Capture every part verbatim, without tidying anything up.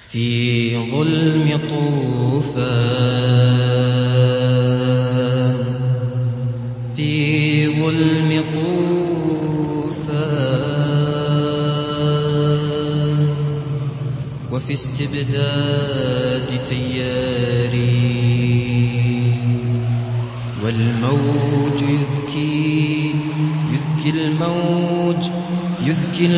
في ظلم طوفان في ظلم طوفان وفي استبداد تياري والموج يذكي يذكي الموج يذكي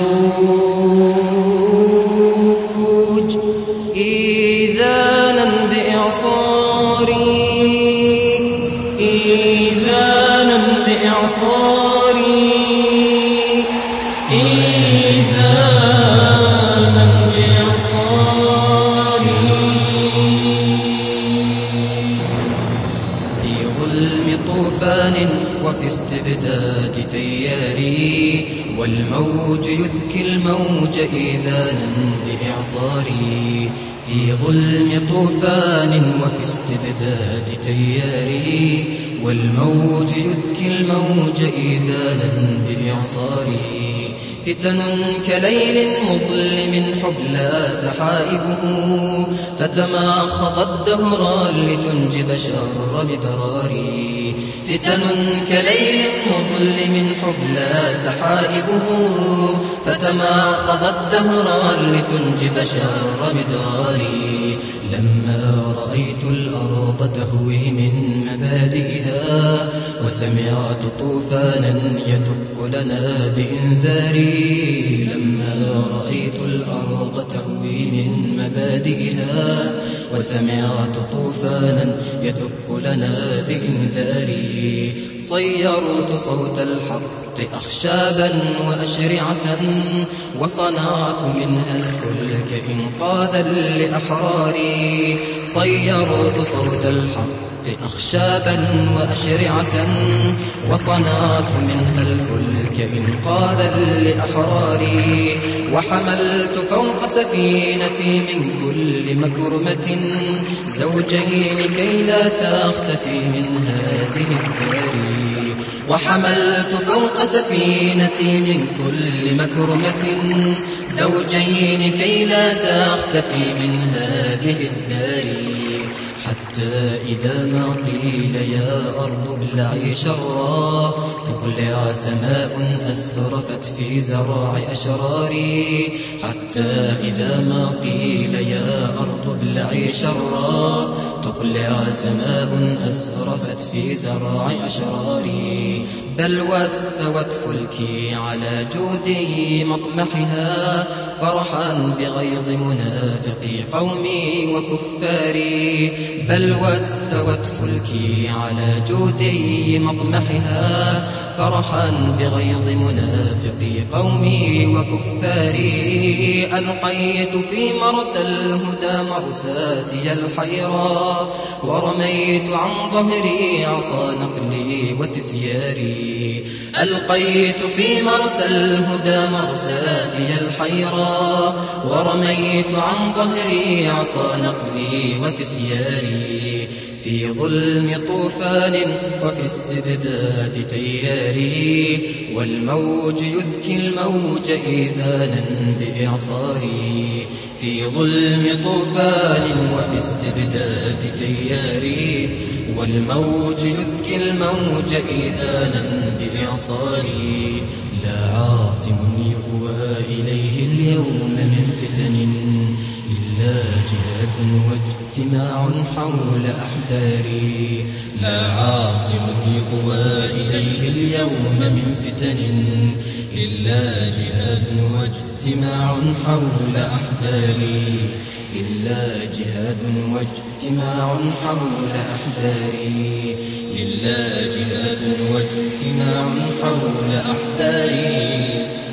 الموج إيذانا بإعصاري إيذانا بإعصاري إيذانا بإعصاري في ظلم طوفان وفي استبداد تياري والموج يذكي الموج إيذانا بإعصاري في ظلم طوفان وفي استبداد تياري والموج يذكي الموج إيذانا بإعصاري فتن كليل مظلم حبلى سحائبه فتماخض الدهر لتنجب شر مدراري فتن كليل مظلم حبلى سحائبه فتماخض الدهر لتنجب شر مدراري لما رأيت الأرض تهوي من مبادئها وسمعت طوفانا يدق لنا بإنذاري لما رأيت الأرض تهوي من مبادئها وسمعت طوفانا يدق لنا بإنذاري صيرت صوت الحق أخشابا وأشرعة وصنعت منها الفلك إنقاذا لأحراري صيرت صوت الحق أخشابا وأشرعة وصنعت منها الفلك إنقاذا لأحراري وحملت فوق سفينتي من كل مكرمة زوجين كي لا تختفي من هذه الدار وحملت فوق سفينتي من كل مكرمة زوجين كي لا تختفي من هذه الدار حتى إذا ما قيل يا أرض ابلعي شرا تقلع سماء أسرفت في زراع أشراري حتى إذا ما قيل يا أرض ابلعي شرا تقلع سماء أسرفت في زراع أشراري بل واستوت فلكي على جودي مطمحها فرحا بغيظ منافقي قومي وكفاري بل واستوت فلكي على جودي مطمحها فرحا بغيظ منافقي قومي وكفاري ألقيت في مرسى الهدى مرساتي الحيرى ورميت عن ظهري عصا نقلي وتسياري ألقيت في مرسى الهدى مرساتي الحيرى ورميت عن ظهري عصا نقلي وتسياري في ظلم طوفان وفي استبداد تياري والموج يذكي الموج إيذانا بإعصاري في ظلم طوفان وفي استبداد تياري والموج يذكي الموج إيذانا بإعصاري لا عاصم يؤوى إليه اليوم من فتن إلا جهاد واجتماع حول أحباري لا عاصم يؤوى إليه اليوم من فتن إلا جهاد واجتماع حول أحباري إلا جهاد واجتماع حول أحباري إلا جهاد واجتماع حول أحباري